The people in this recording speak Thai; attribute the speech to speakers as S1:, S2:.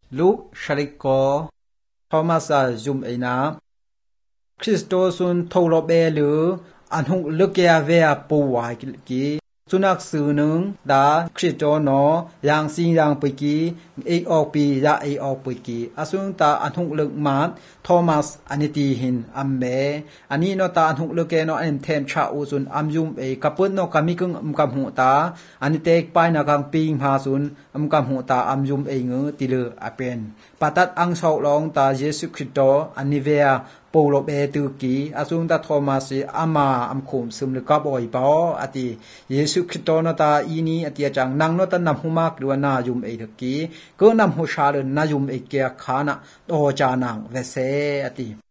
S1: ลุชริกโกทอมัสจุมเอนาคริสโตซุนโทโลเบลืออันหุลึกยาเวียปูวายกีสุนักสื่อหนึ่งดาคริสโตโนยังสิงยังปุกีเอกออกปียาเอกออกปุกีอาสุนตาอันหุลึกมาทอมัสอันตีหินอัมเบอันนี้โนตาอันหุลึกเกโนอันเทมชาอุซุนอัมยุมเอกับปุ่นโนกามิกึงอัมกัมหูตาอันนี้เตกไปนักังปิงพาซุนอัมกัมหูตาอัมยุมเอเงติเลอเป็นปัตัดอังสาวลองตาเยซูคริสโตอันนี้เวียปูโลเบตุกีอาซุนตาโทมัสอามาอัมคุมซึมลกับอยปออติเยซูคริสโตนตาอีนี้อติจังนังนตนำหุมากลัวนายุมเอตกีก็นำหุชาลนายุมเอเกียขานะโตจานังเวเซอติ